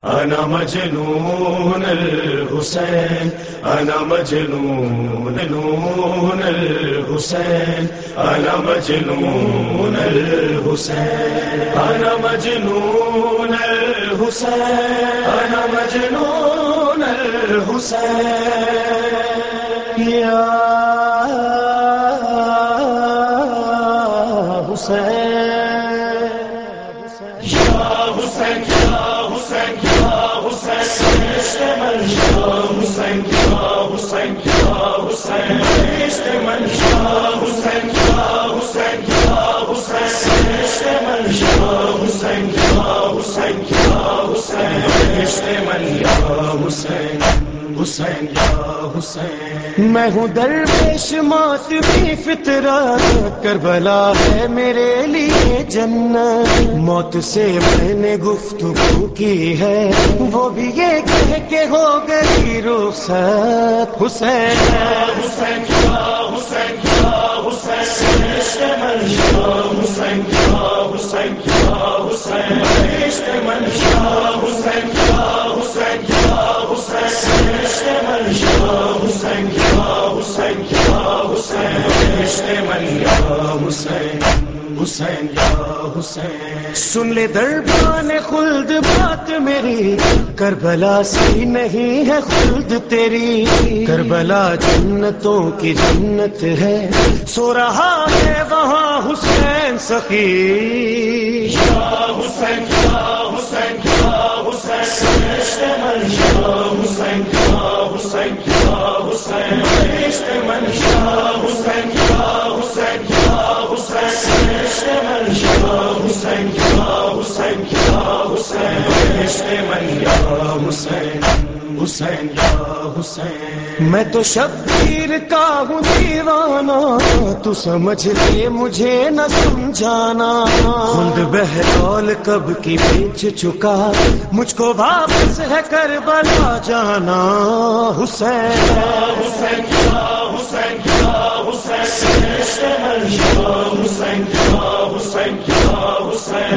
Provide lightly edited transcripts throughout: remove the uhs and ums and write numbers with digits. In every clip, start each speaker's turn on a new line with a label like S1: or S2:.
S1: أنا مجنون الحسين أنا مجنون الحسين أنا مجنون الحسين أنا مجنون الحسين أنا مجنون الحسين يا حسين میں ہوں درویش ماتمی فطرت کربلا ہے میرے لیے جنت موت سے میں نے گفتگو کی ہے وہ بھی یہ کہہ کے ہو گئی رخصت حسین حسین حسین حسین یا حسین سن لے دربان خلد بات میری کربلا سی نہیں ہے خلد تیری کربلا جنتوں کی جنت ہے سو رہا ہے وہاں حسین سخی یا حسین یا حسین یا حسین حسین یا حسین یا حسین حسین یا حسین میں تو شبیر کا ہوں دیوانہ تو سمجھ لے مجھے نہ سمجھانا خلد بہرول کب کی بیچ چکا مجھ کو واپس ہے کربلا جانا حسین حسین یا حسین یا حسین حسین یا حسین یا حسین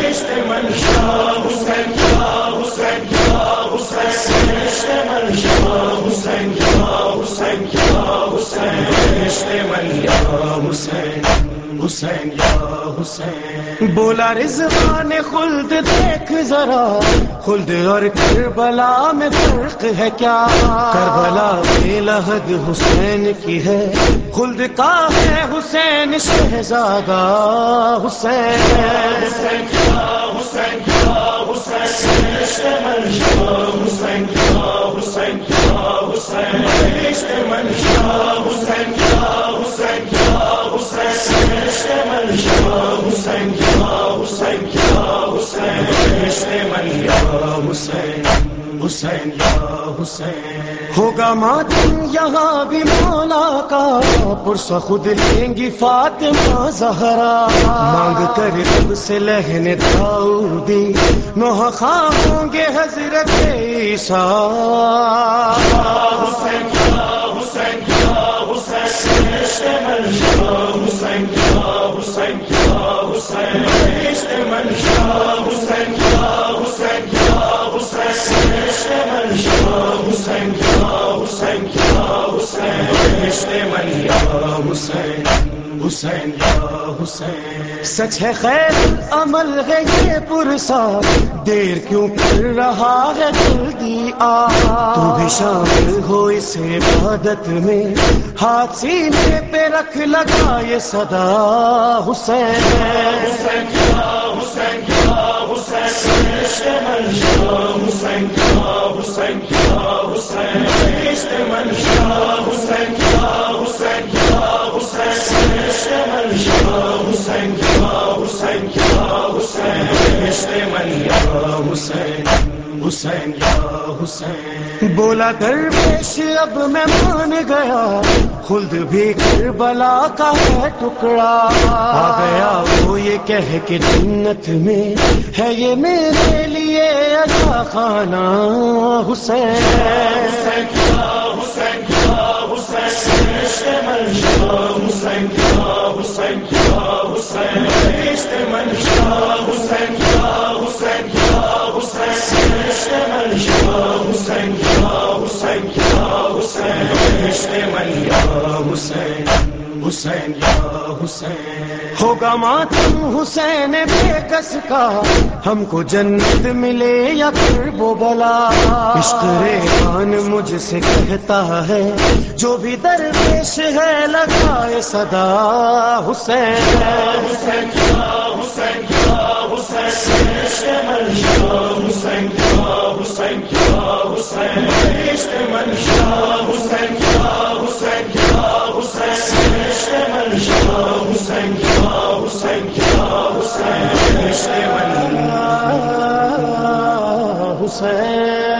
S1: حسین یا حسین بولا رضوان خلد دیکھ ذرا خلد اور کربلا میں فرق ہے کیا کربلا بے لحد حسین کی ہے خلد کا ہے حسین شہزادہ حسین حسین یا حسین یا حسین حسین یا حسین یا حسین حسین یا حسین ہوگا ماتم یہاں بھی مولا کا پرسہ خود لیں گی فاطمہ زہرا مانگ کر رب سے لہن داؤدی نوح خواہ ہوں گے حضرت عیسیٰ حسین یا حسین یا حسین حسین یا حسین یا حسین حسین یا حسین سچ ہے خیر عمل ہے یہ پرسا دیر کیوں کر رہا ہے جلدی آ تو بھی شامل ہو اس عبادت میں ہاتھ سینے پہ رکھ لگا یہ صدا حسین حسین یا حسین یا حسین حسین یا حسین یا حسین حسین یا حسین بولا درویش اب میں مان گیا خلد بھی کربلا کا ہے ٹکڑا آ گیا وہ یہ کہہ کہ جنت میں ہے یہ میرے لیے اچھا خانہ حسین حسین یا حسین یا حسین حسین یا حسین یا حسین حسین یا حسین یا حسین حسین یا حسین بہشت من یا حسین حسین یا حسین ہوگا ماتم حسین بے کس کا ہم کو جنت ملے یا پھر وہ بلا عشق ریحان مجھ سے کہتا ہے جو بھی درویش ہے لگائے صدا حسین حسین یا حسین یا حسین حسین یا حسین یا حسین بہشت من یا حسین یا حسین یا حسین حسین یا حسین یا حسین بہشت من حسین